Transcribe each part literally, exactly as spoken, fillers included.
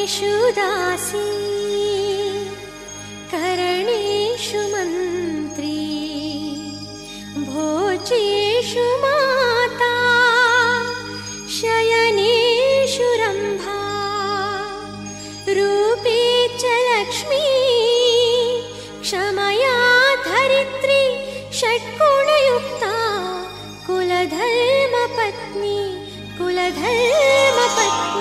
कर्मेषु दासी करणेषु मन्त्री भोजेषु माता शयनेषु रम्भा रूपे च लक्ष्मी क्षमया धरित्री षट्गुणयुक्ता कुलधर्मपत्नी कुलधर्मपत्नी।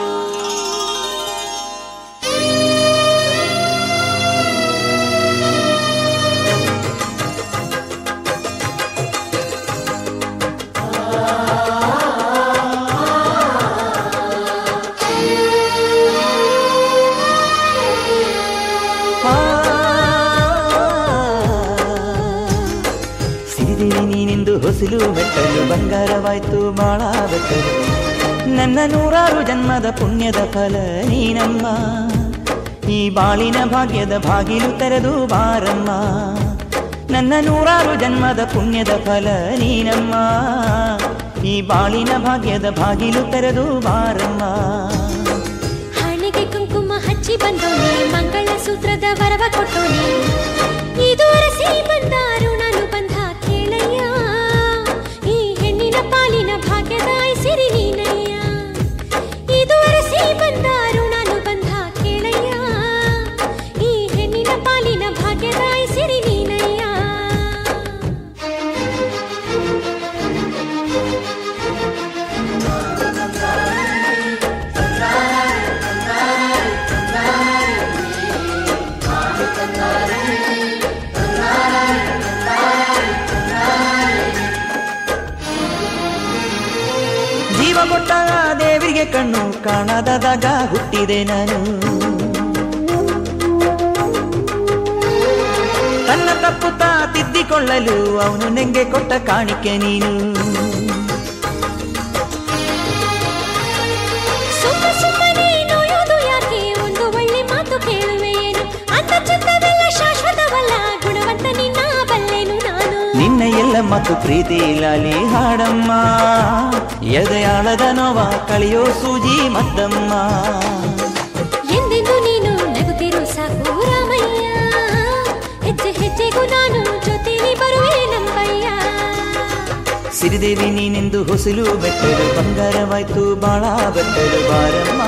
ಹೊಸಲು ಬೆಟ್ಟಲು ಬಂಗಾರವಾಯ್ತು ಬಾಳ ಬೆಟ್ಟಲು ನನ್ನ ನೂರಾರು ಜನ್ಮದ ಪುಣ್ಯದ ಫಲ ನೀನಮ್ಮ ಈ ಬಾಳಿನ ಭಾಗ್ಯದ ಬಾಗಿಲು ತೆರೆದು ಬಾರಮ್ಮ ನನ್ನ ನೂರಾರು ಜನ್ಮದ ಪುಣ್ಯದ ಫಲ ನೀನಮ್ಮ ಈ ಬಾಳಿನ ಭಾಗ್ಯದ ಬಾಗಿಲು ತೆರೆದು ಬಾರಮ್ಮ ಹಣೆಗೆ ಕುಂಕುಮ ಹಚ್ಚಿ ಬಂದೋನೆ ಮಂಗಳ ಸೂತ್ರದ ವರವ ಕೊಟ್ಟೋನೆ ಇದು ರಸಿ ಬಂದಾರು ನಾನು ಬಂದ ಕೇಳಯ್ಯ ಈ ಹೆಣ್ಣಿನ ಪಾಲಿನ ಭಾಗ್ಯದ ಸಿರಿ ನೀನಯ್ಯ ಇದು ರಸಿ ಬಂದಾರು ನಾನು ಬಂದ ಕೇಳಯ್ಯ ಈ ಹೆಣ್ಣಿನ ಪಾಲಿನ ಭಾಗ್ಯದ ಸಿರಿ ನೀನಯ್ಯ ಜೀವ ಕೊಟ್ಟ ದೇವಿಗೆ ಕಣ್ಣು ಕಾಣದಾಗ ಹುಟ್ಟಿದೆ ನಾನು ತನ್ನ ತಪ್ಪು ತಾ ತಿದ್ದಿಕೊಳ್ಳಲು ಅವನು ನೆಂಗೆ ಕೊಟ್ಟ ಕಾಣಿಕೆ ನೀನು ಸುಮ್ಮ ಸುಮ್ಮನೆ ನೋಯೋದು ಯಾಕೆ ಒಂದು ಒಳ್ಳೆ ಮಾತು ಕೇಳುವೆಯೇನು ಅಂತ ಚಿತ್ತವೆಲ್ಲ ಶಾಶ್ವತವಲ್ಲ ಗುಣವಂತ ನಿನ್ನ ಬಲ್ಲೆನು ನಾನು ನಿನ್ನ ಎಲ್ಲ ಮತ್ತು ಪ್ರೀತಿ ಲಾಲಿ ಹಾಡಮ್ಮ ಎದೆಯಾಳದ ನೋವ ಕಳೆಯೋ ಸೂಜಿ ಮದ್ದಮ್ಮ ಎಂದೆಂದು ನೀನು ನಗುತ್ತಿರು ಸಾಕು ರಾಮಯ್ಯ ಹೆಜ್ಜೆ ಹೆಜ್ಜೆಗೂ ನಾನು ಜೊತೆಲಿ ಬರುವೆ ನಂಬಯ್ಯ ಸಿರಿದೇವಿ ನೀನೆಂದು ಹೊಸಲು ಬೆಟ್ಟಲು ಬಂಗಾರವಾಯ್ತು ಬಾಳ ಬೆಟ್ಟಲು ಬಾರಮ್ಮ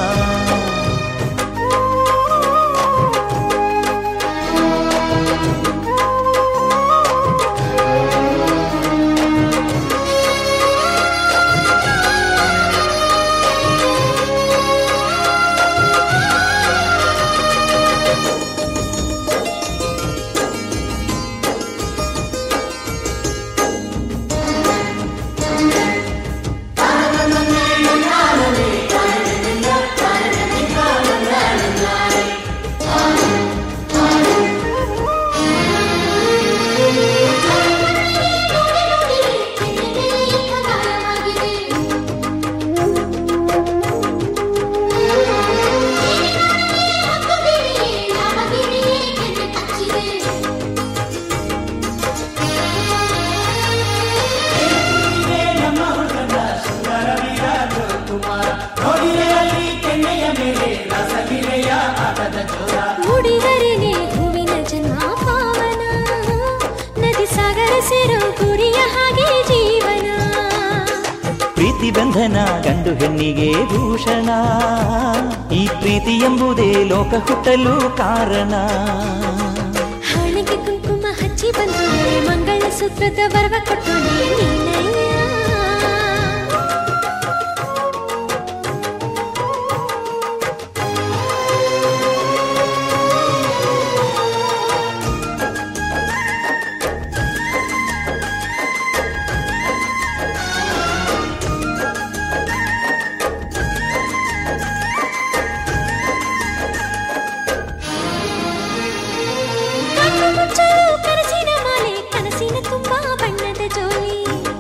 ಮುಡಿದರೆನೆ ಹೂವಿನ ಜನ್ಮ ಪಾವನ ನದಿ ಸಾಗರ ಸೇರೋ ಗುರಿಯ ಹಾಗೆ ಜೀವನ ಪ್ರೀತಿ ಬಂಧನ ಗಂಡು ಹೆಣ್ಣಿಗೆ ಭೂಷಣ ಈ ಪ್ರೀತಿ ಎಂಬುದೇ ಲೋಕ ಹುಟ್ಟಲು ಕಾರಣ ಹಣೆಗೆ ಕುಂಕುಮ ಹಚ್ಚಿ ಬಂದು ಮಂಗಳ ಸೂತ್ರದ ವರವ ಕೊಟ್ಟೋನೆ ನಿನ್ನಯ್ಯ ಕನಸಿನ ಮಾಲೆ ಕನಸಿನ ತುಂಬಾ ಬಣ್ಣದ ಜೋಲಿ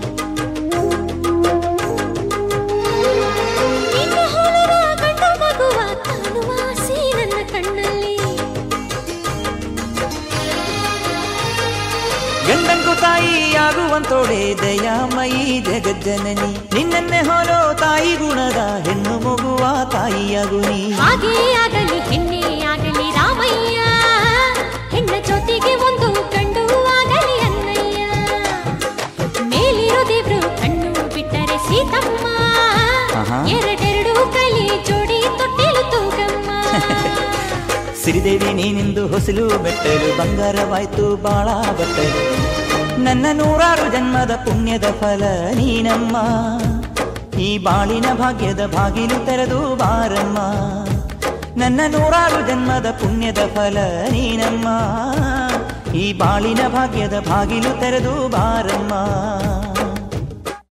ನಿನ್ನ ಹೋಲುವ ಗಂಡು ಮಗುವ ಕಾಣುವ ಆಸೆ ನನ್ನ ಕಣ್ಣಲ್ಲಿ ಗಂಡಂಗೂ ತಾಯಿ ಆಗುವಂತೋಡೆ ದಯಾಮಯಿ ಜಗಜ್ಜನನಿ ನಿನ್ನನ್ನೇ ಹೋಲೋ ತಾಯಿ ಗುಣದ ಹೆಣ್ಣು ಮಗುವ ತಾಯಿಯಾಗು ನೀ ಹಾಗೇ ಆಗ ಎರಡೆರಡು ಕಲಿ ಜೋಡಿ ತೊಟ್ಟಿಲು ತೂಗಮ್ಮ. ಸಿರಿದೇವಿ ನೀನಿಂದು ಹೊಸಲು ಬೆಟ್ಟಲು ಬಂಗಾರವಾಯ್ತು ಬಾಳ ಬಟ್ಟಲು. ನನ್ನ ನೂರಾರು ಜನ್ಮದ ಪುಣ್ಯದ ಫಲ ನೀನಮ್ಮ. ಈ ಬಾಳಿನ ಭಾಗ್ಯದ ಬಾಗಿಲು ತೆರೆದು ಬಾರಮ್ಮ. ನನ್ನ ನೂರಾರು ಜನ್ಮದ ಪುಣ್ಯದ ಫಲ ನೀನಮ್ಮ. ಈ ಬಾಳಿನ ಭಾಗ್ಯದ ಬಾಗಿಲು ತೆರೆದು ಬಾರಮ್ಮ.